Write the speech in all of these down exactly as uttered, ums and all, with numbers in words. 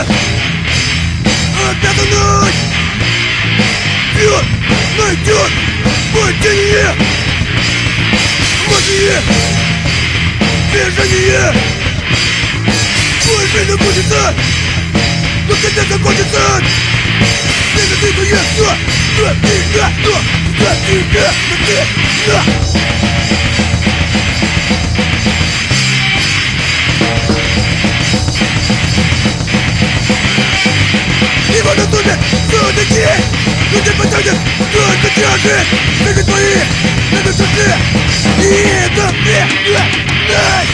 обязанность. Мир найдет падение, мощнее движение. Больше забудется, но когда закончится. Это ты, но я все, за тебя, но за тебя, за тебя. И вот отсюда все-таки люди потянут только тяжи. Ноги твои, ноги души. И это мне дай.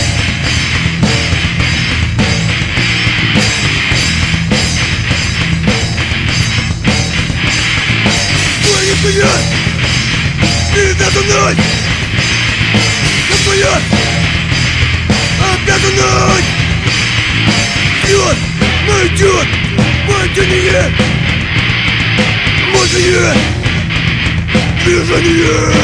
Твои стоят, ты за мной. Это твоя обязанность. Мир найдет падение, мощнее движение.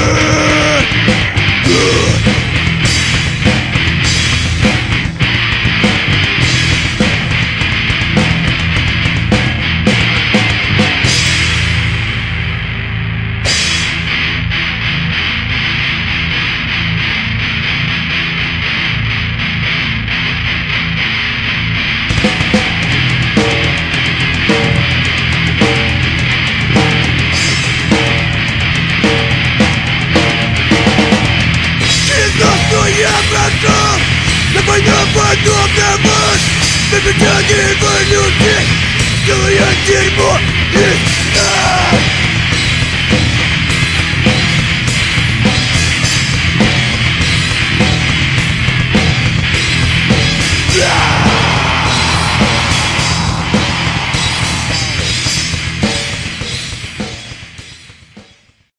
Я прошел на войну подобного. На печати эволюции делая дерьмо из